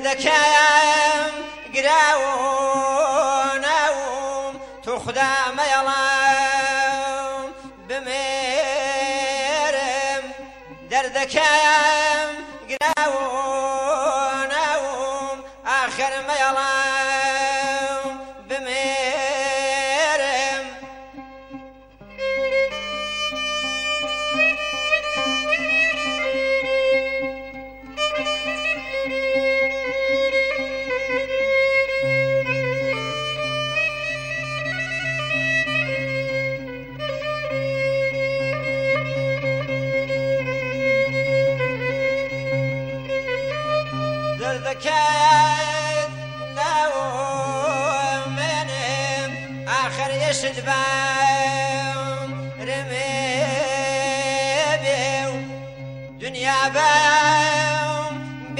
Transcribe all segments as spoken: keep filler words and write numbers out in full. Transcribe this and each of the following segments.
دەردەکەم گراوەوم تو خدا مەیەڵام بمێرم دەردەکەم گراوەوم ئاخر مەیەڵام بمێرم دەردەکەت ناوە منم ئاخر یەشت بام رمێ بێ و دنیا بام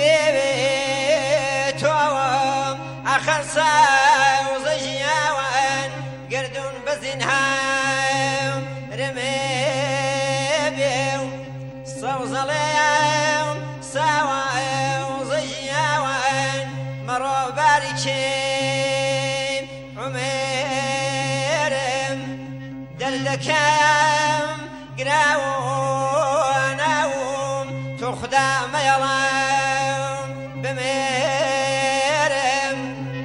بێتەوە ئاخر ساوزە ژیاوان گردون بەزینهام رمێ بێ و سەوزەڵێم ساوە مرۆ باریکێ عومێرم دەردەکەم گراوە ناوم تو خدا مەیەڵام بمێرم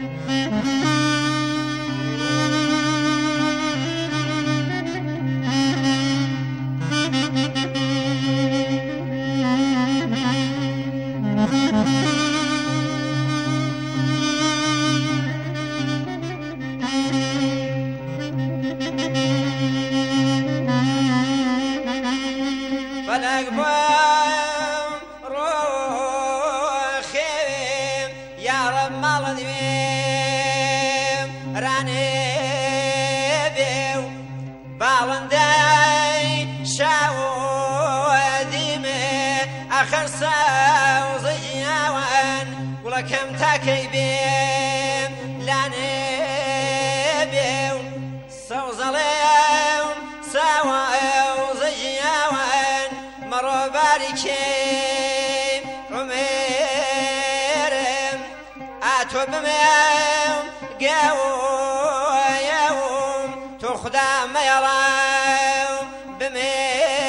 فلک بام ڕۆخێوێم یاڕە ماڵە دوێم ڕانێ بێ و باڵندەی شاوە دیمێ ئاخر ساوزە ژیاوان گوڵەکەم تاکەی بێم لانێ بێ و سەوزەڵێم ساوە مرۆ باریکێ عومێرم ئاتۆ بمێم گەوەیەوم تو خدا مەیەڵام بمێ